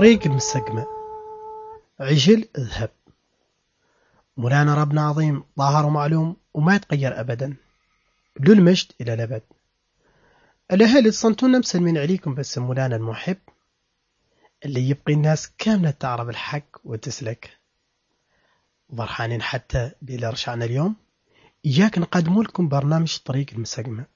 الطريق المستقيمة. عجل اذهب. مولانا ربنا عظيم ظاهر ومعلوم وما يتغير أبدا، له المجد إلى الأبد. الأهل تصنتونا مسلمين عليكم، بس مولانا المحب اللي يبقي الناس كاملة تعرف الحق وتسلك. فرحانين حتى بإلى رشعنا اليوم إياك نقدموا لكم برنامج طريق المستقيمة.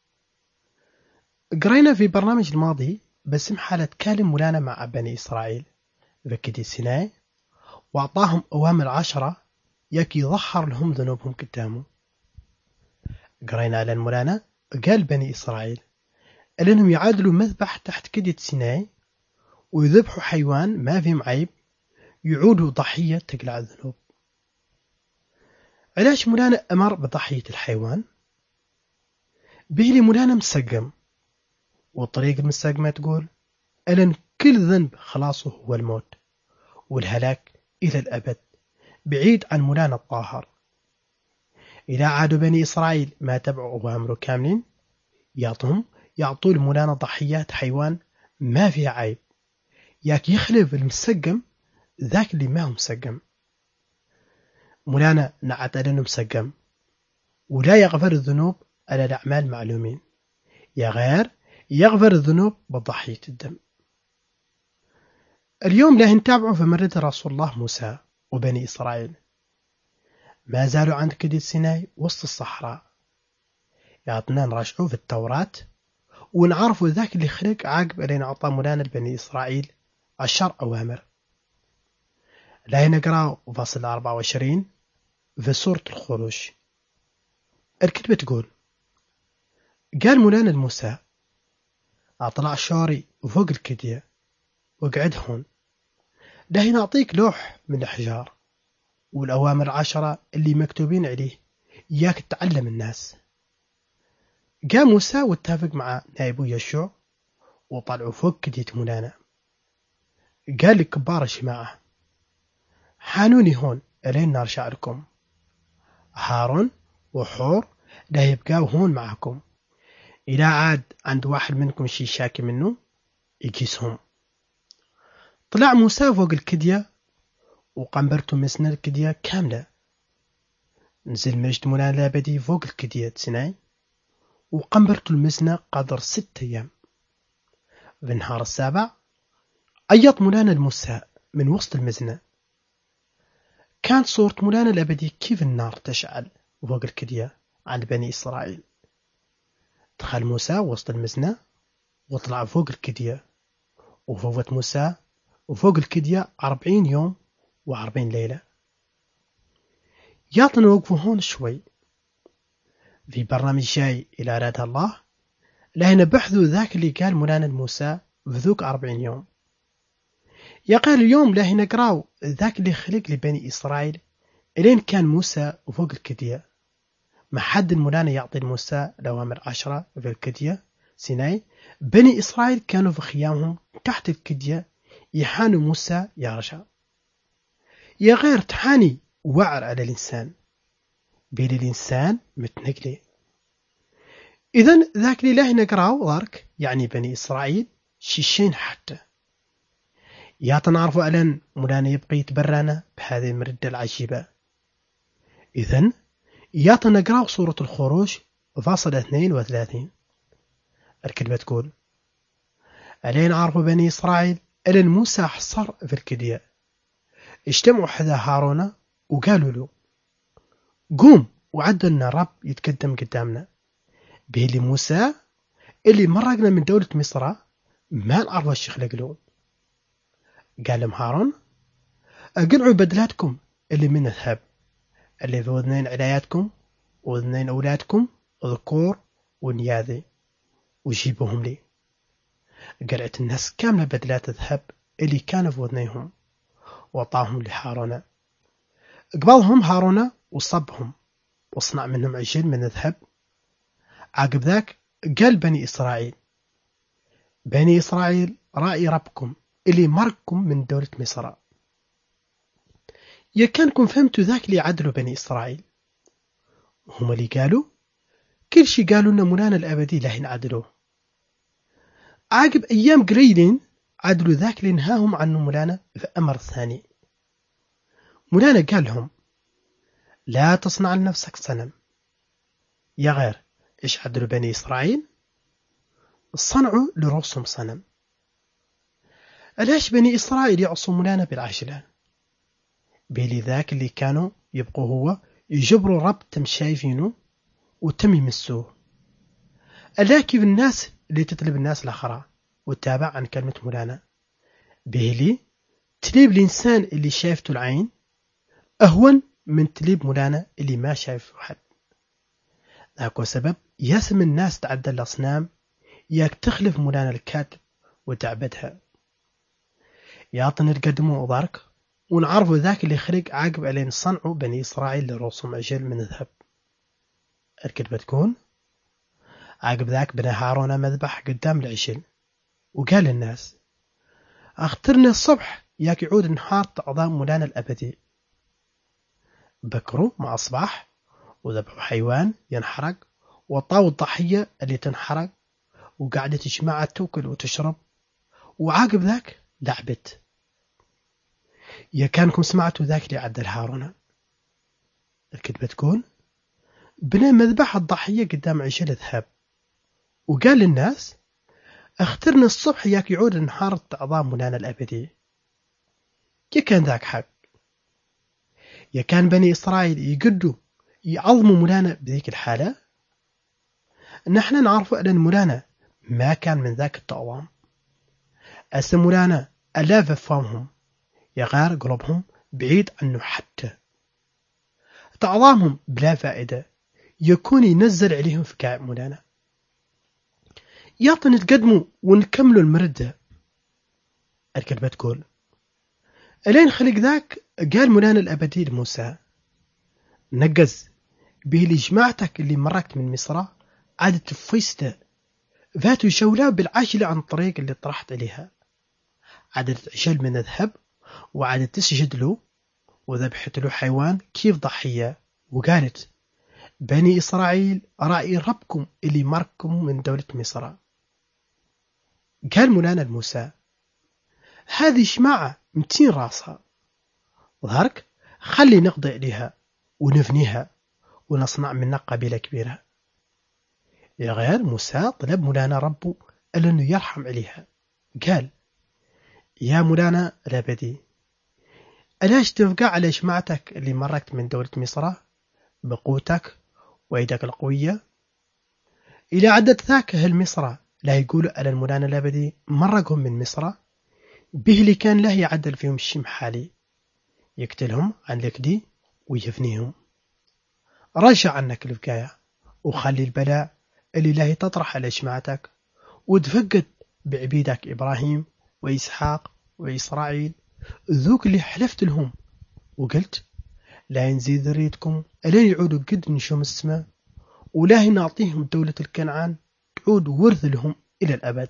قرينا في برنامج الماضي باسم حالة كالم مولانا مع بني إسرائيل في كدي سيناء، وأعطاهم أوامر 10 ياك يظهر لهم ذنوبهم قدامه. قرينا على مولانا قال بني إسرائيل أنهم يعادلوا مذبح تحت كدية سيناء ويذبحوا حيوان ما فيهم عيب، يعودوا ضحية تقلع الذنوب. علاش مولانا أمر بضحية الحيوان؟ بيلي مولانا مسقم، والطريق المستقيمة تقول ألن كل ذنب خلاصه هو الموت والهلاك إلى الأبد بعيد عن مولانا الطاهر. إذا عادوا بني إسرائيل ما تبعوا أوامره كاملين يعطوا مولانا ضحيات حيوان ما فيها عيب، ياك يخلف المسقم ذاك اللي ما هو مسقم. مولانا نعت أنه مسقم ولا يغفر الذنوب على الأعمال معلومين، يا غير يغفر الذنوب بضحية الدم. اليوم لا نتابعوا في مرة رسول الله موسى وبني إسرائيل ما زالوا عند كدية سيناء وسط الصحراء. يعطنا نرجعوا في التوراة ونعرفوا ذاك اللي خلق عاقب أن أعطى مولانا لبني إسرائيل 10 أوامر. لا نقرأ فصل 24 في سورة الخروج. الكتبة تقول قال مولانا لموسى أطلع شاري فوق الكدية وقعد هون، لا نعطيك لوح من الأحجار والأوامر 10 اللي مكتوبين عليه إياك تعلم الناس. قام موسى واتفق مع نائبه يشوع وطلعوا فوق كدية مولانا. قال لكبار الجماعة حانوني هون ألين نار شعركم، هارون وحور لا يبقاو هون معكم، إذا عاد عند واحد منكم شي شاكي منه يقيسهم. طلع موسى فوق الكدية وقنبرته مسنا الكدية كاملة. نزل مجد مولانا الأبدي فوق الكدية سيناء وقنبرته المسنا قدر 6 أيام. في النهار السابع أيط مولانا الموسى من وسط المزنة. كانت صورة مولانا الأبدي كيف النار تشعل فوق الكدية عند بني إسرائيل. دخل موسى وسط المزنة وطلع فوق الكدية، وفوت موسى وفوق الكدية 40 يوم و40 ليلة. يعطنا وقفوا هون شوي. في برنامج جاي إلى أراد الله لهنا بحثوا ذاك اللي قال مولانا الموسى في ذوك 40 يوم. يقال اليوم لهنا نقراو ذاك اللي خلق لبني إسرائيل إلين كان موسى فوق الكدية. ما حد مولانا يعطي موسى الأوامر 10 في الكدية سيناء. بني إسرائيل كانوا في خيامهم تحت الكدية يحانوا موسى يا رجاء، يا غير تحاني وعر على الإنسان بين الإنسان متنقلي. إذن ذاك اللي له نقراو ذارك يعني بني إسرائيل شيشين حتى. يا تنعرفوا ألن مولانا يبقي يتبرانا بهذه المردة العجيبة. إذن يا تنقراو سورة الخروج فاصل 32. الكلمة تقول ألين عرفوا بني إسرائيل ألن موسى حصر في الكدية، اجتمعوا حدا هارون وقالوا له قوم وعد لنا رب يتقدم قدامنا بيلي موسى اللي مرقنا من دولة مصر ما نعرف وش يخلق له. قال لهم هارون اقلعوا بدلاتكم اللي من الذهب اللي في وذنين علاياتكم وذنين أولادكم ذكور ونياذي وجيبوهم لي. قلعت الناس كاملة بدلات الذهب اللي كانوا في وذنيهم وطاهم لهارون. قبضهم هارون وصبهم وصنع منهم عجل من الذهب. عقب ذاك قال بني إسرائيل رأي ربكم اللي مركم من دولة مصر. يا كانكم فهمتوا ذاك اللي عدلوا بني إسرائيل هم اللي قالوا كل شي قالوا لنا مولانا الأبدي لا ينعدلوه. عقب أيام قليلين عدلوا ذاك اللي نهاهم عنه مولانا في أمر ثاني. مولانا قال لهم لا تصنع لنفسك صنم. يا غير إيش عدلوا بني إسرائيل؟ صنعوا لرؤوسهم صنم. علاش بني إسرائيل يعصوا مولانا بالعجلة؟ بيلي ذاك اللي كانوا يبقوا هو يجبروا رب تم شايفينه وتم يمسوه. ألا كيف الناس اللي تطلب الناس الأخرى وتتابع عن كلمة مولانا بيلي تليب الإنسان اللي شايفته العين أهون من تليب مولانا اللي ما شايفه حد. ذاك سبب ياسم الناس تعدى الأصنام ياك تخلف مولانا الكاتب وتعبدها. يعطن القدم وضارك ونعرفوا ذاك اللي خلق عاقب علينا صنعوا بني إسرائيل لرؤوسهم عجل من ذهب. الكذبة تكون عاقب ذاك بنى هارون مذبح قدام العجل وقال للناس اخترنا الصبح ياك يعود النهار تعظام مولانا الأبدي. بكروا مع الصباح وذبحوا حيوان ينحرق وطاوا الضحية اللي تنحرق وقعدت جماعة تأكل وتشرب. وعاقب ذاك لعبت. يا كانكم سمعتوا ذاك اللي عدل هارون. الكذبة تكون بنى مذبح الضحية قدام عجل ذهب وقال للناس اخترنا الصبح ياك يعود النهار تعظام مولانا الأبدي. يا كان ذاك حق. يا كان بني إسرائيل يقدوا يعظموا مولانا بذيك الحالة. نحن نعرف أن مولانا ما كان من ذاك التعظام. أسم مولانا ألاف فهمهم يغار قلوبهم بعيد عنه حتى تعظامهم بلا فائدة يكون ينزل عليهم في كعب مولانا. يعطي نتقدموا ونكملوا المردة. الكلمة تقول ألين خلق ذاك قال مولانا الأبدي لموسى نقز به لجماعتك اللي مركت من مصر عادت فيسته ذات يشولا بالعجلة عن الطريق اللي طرحت عليها. عادت عجل من الذهب وعادت تسجد له وذبحت له حيوان كيف ضحية وقالت بني إسرائيل رأي ربكم اللي مركم من دولة مصر. قال مولانا لموسى هذه جماعة 200 راسها ظهرك خلي نقضي عليها ونفنيها ونصنع منها قبيلة كبيرة. يا غير موسى طلب مولانا ربه أنه يرحم عليها. قال يا مولانا الأبدي ألاش تفقع على جماعتك اللي مركت من دولة مصر بقوتك ويدك القوية إلى عدد ذاك أهل مصر لا يقولوا أن المولانا الأبدي مرقهم من مصر به اللي كان له يعدل فيهم الشم حالي يقتلهم عن لكدي ويفنيهم. رجع عنك البقايا وخلي البلاء اللي لا تطرح على جماعتك وتفقد بعبيدك إبراهيم وإسحاق وإسرائيل ذوك اللي حلفت لهم وقلت لا ينزي ذريتكم ألين يعودوا قد نشوم السماء ولا نعطيهم دولة الكنعان تعود ورث لهم إلى الأبد.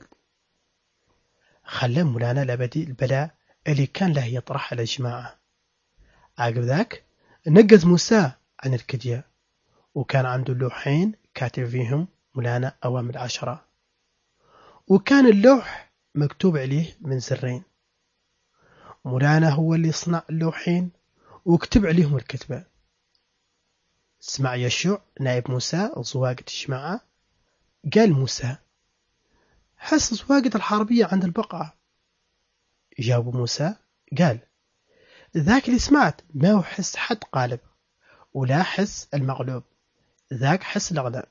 خلى مولانا الأبدي البلاء اللي كان له يطرح على جماعة. عقب ذاك نقز موسى عن الكدية وكان عنده لوحين كاتب فيهم مولانا أوامر 10 وكان اللوح مكتوب عليه من زرين. مولانا هو اللي صنع اللوحين وكتب عليهم الكتبة. سمع يشوع نائب موسى زواقة الجماعة قال موسى حس زواقة الحربية عند البقعة. جاوب موسى قال ذاك اللي سمعت ما هو حس حد قالب ولا حس المغلوب ذاك حس الأغنى.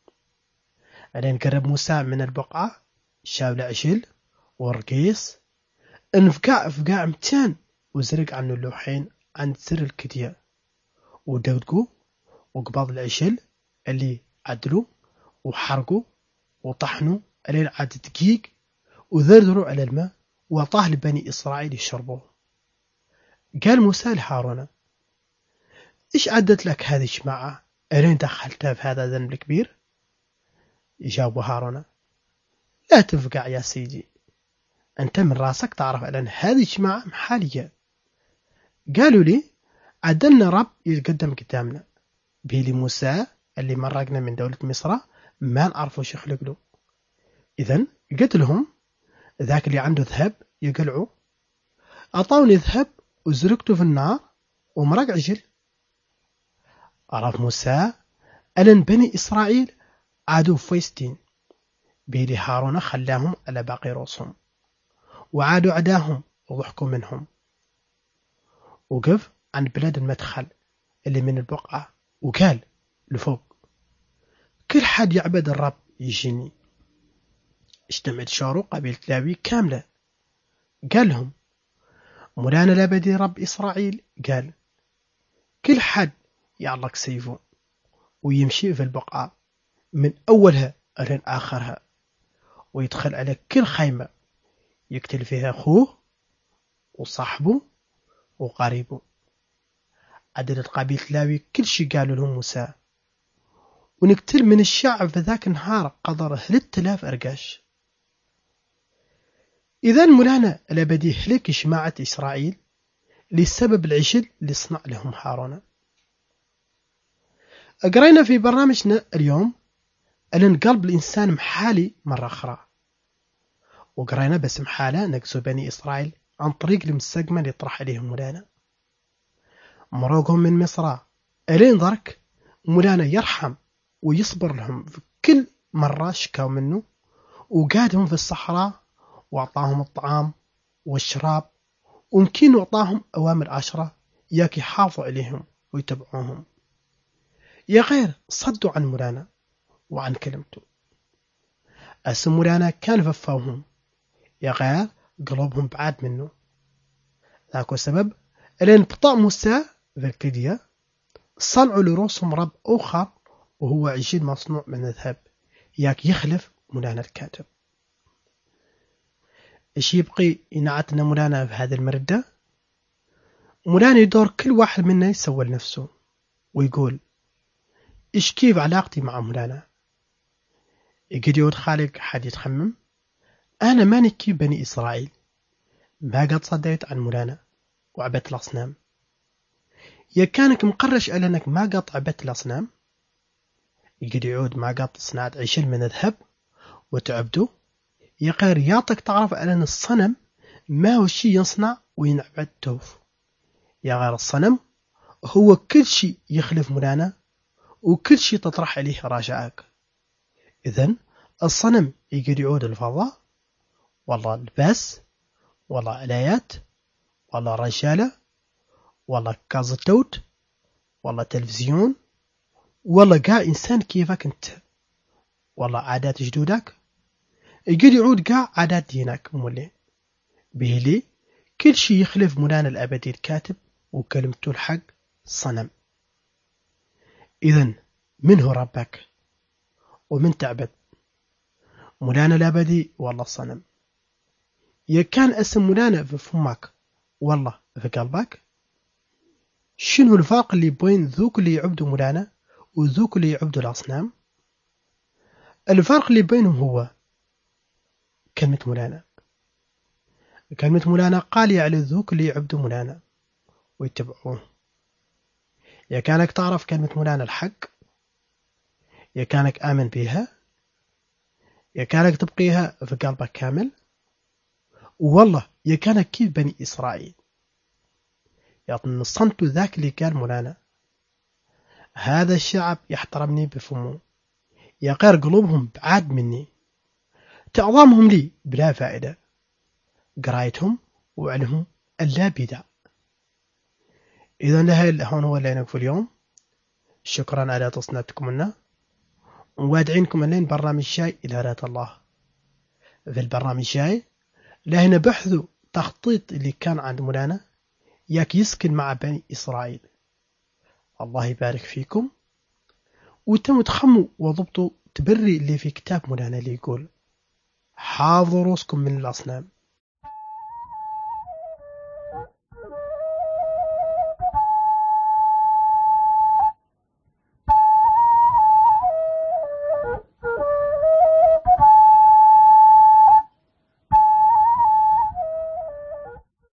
ألين قرب موسى من البقعة شاول عجل ورقيس انفقع 200 وزرق عنه اللوحين عند سر الكدية ودودقوا وقبض العجل اللي عدلوا وحرقوا وطحنوا ألين عاد دقيق وذردروا على الماء وطاه لبني إسرائيل يشربوه. قال موسى لهارون إيش عدت لك هذه الجماعة ألين دخلتها في هذا ذنب الكبير؟ جاوب هارون لا تفقع يا سيدي أنت من راسك تعرف أن هذه الجماعة محالية. قالوا لي عدلنا رب يتقدم قدامنا بيلي موسى اللي مرقنا من دولة مصر ما نعرفوا شو يخلق له. إذن قلت لهم ذاك اللي عنده ذهب يقلعوا، أعطوني ذهب وزرقته في النار ومرق عجل. عرف موسى أن بني إسرائيل عادوا فيستين بيدي هارون خلاهم على باقي رؤوسهم، وعادوا عداهم وضحكوا منهم. وقف عند بلاد المدخل اللي من البقعة وقال لفوق: كل حد يعبد الرب يجيني. اجتمعت شارو قبيلة لاوي كاملة. قال لهم: مولانا الأبدي رب إسرائيل قال كل حد يعلق سيفه ويمشي في البقعة من أولها إلى آخرها، ويدخل على كل خيمة يقتل فيها أخوه وصاحبه وقريبه. عددت قبيلة لاوي كل شي قالوا لهم موسى، ونقتل من الشعب في ذاك النهار قدر 3000 أرقاش. إذا مولانا الأبدي هلك جماعة إسرائيل لسبب العجل اللي صنع لهم هارون. قرينا في برنامجنا اليوم أن قلب الإنسان محالي مرة أخرى، وقرينا بس محالة نقصوا بني إسرائيل عن طريق المستقبل اللي يطرح عليهم مولانا. مروقهم من مصر ألين ضرك مولانا يرحم ويصبر لهم في كل مرة شكاوا منه، وقادهم في الصحراء وأعطاهم الطعام والشراب، وممكن أعطاهم أوامر 10 ياك يحافظوا عليهم ويتبعوهم. يا غير صدوا عن مولانا وعن كلمته. اسم مولانا كان ففاوهم، يا غير قلوبهم بعاد منه. ذاك سبب لأن بطاء موسى في الكدية صنعوا لرؤوسهم رب آخر، وهو عجل مصنوع من الذهب ياك يخلف مولانا الكاتب. إيش يبقي ينعتنا مولانا في هذه المردة؟ مولانا يدور كل واحد منا يسوى لنفسه ويقول إيش كيف علاقتي مع مولانا. يقدر يود خالق حد يتخمم: أنا ماني كيف بني إسرائيل، ما قد صديت عن مولانا وعبدت الأصنام. يا كانك مقرش أنك ما قد عبدت الأصنام، يقدر يعود ما قد صنعت عشل من الذهب وتعبده. يا غير ياطك تعرف أن الصنم ما هو شيء يصنع وينعبد توف. يا غير الصنم هو كل شيء يخلف مولانا، وكل شيء تطرح عليه رجاءك. إذن الصنم يقدر يعود الفضاء، والله الباس، والله علايات، والله رجالة، والله كازتوت، والله تلفزيون، والله قاع إنسان كيفك أنت، والله عادات جدودك. يقدر يعود قاع عادات دينك مولي بيلي كل شيء يخلف مولانا الأبدي الكاتب وكلمته الحق صنم. إذن منه ربك ومن تعبد؟ مولانا الأبدي والله الصنم. يا كان اسم مولانا في فمك والله في قلبك. شنو الفرق اللي بين ذوك اللي يعبدوا مولانا وذوك اللي يعبدوا الأصنام؟ الفرق اللي بينهم هو كلمة مولانا. كلمة مولانا قالية على ذوك اللي يعبدوا مولانا ويتبعوه. يا كانك تعرف كلمة مولانا الحق، يا كانك آمن بها، يا كانك تبقيها في قلبك كامل، والله يا كانك كيف بني إسرائيل يعطن الصمت ذاك اللي قال مولانا هذا الشعب يحترمني بفمه، يا غير قلوبهم بعاد مني، تعظامهم لي بلا فائدة، قرايتهم وعلمهم اللا بدع. إذا لهي هون هو اللي نقف اليوم. شكرا على تصنيفكم لنا، ووادعينكم اللين برنامج جاي إلى رضا الله. في البرنامج جاي لهنا بحثوا تخطيط اللي كان عند مولانا ياك يسكن مع بني إسرائيل. الله يبارك فيكم، وتم تخموا وضبطوا تبري اللي في كتاب مولانا اللي يقول حافظوا رؤوسكم من الأصنام.